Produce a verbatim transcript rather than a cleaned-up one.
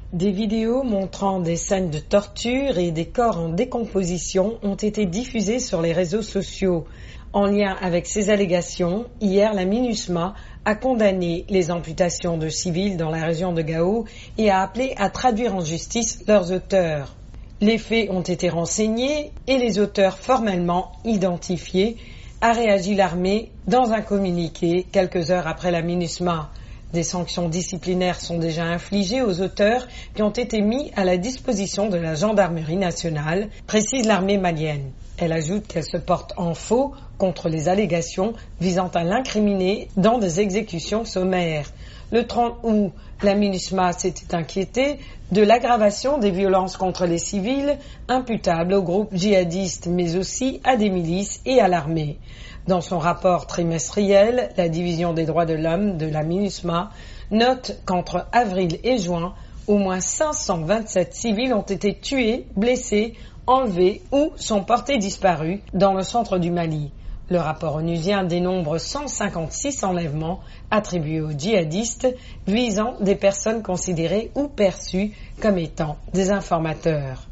Des vidéos montrant des scènes de torture et des corps en décomposition ont été diffusées sur les réseaux sociaux. En lien avec ces allégations, hier la MINUSMA a condamné les amputations de civils dans la région de Gao et a appelé à traduire en justice leurs auteurs. Les faits ont été renseignés et les auteurs formellement identifiés, a réagi l'armée dans un communiqué quelques heures après la MINUSMA. Des sanctions disciplinaires sont déjà infligées aux auteurs qui ont été mis à la disposition de la gendarmerie nationale, précise l'armée malienne. Elle ajoute qu'elle se porte en faux contre les allégations visant à l'incriminer dans des exécutions sommaires. Le trente août, la MINUSMA s'était inquiétée de l'aggravation des violences contre les civils imputables aux groupes djihadistes, mais aussi à des milices et à l'armée. Dans son rapport trimestriel, la division des droits de l'homme de la MINUSMA note qu'entre avril et juin, au moins cinq cent vingt-sept civils ont été tués, blessés, enlevés ou sont portés disparus dans le centre du Mali. Le rapport onusien dénombre cent cinquante-six enlèvements attribués aux djihadistes visant des personnes considérées ou perçues comme étant des informateurs.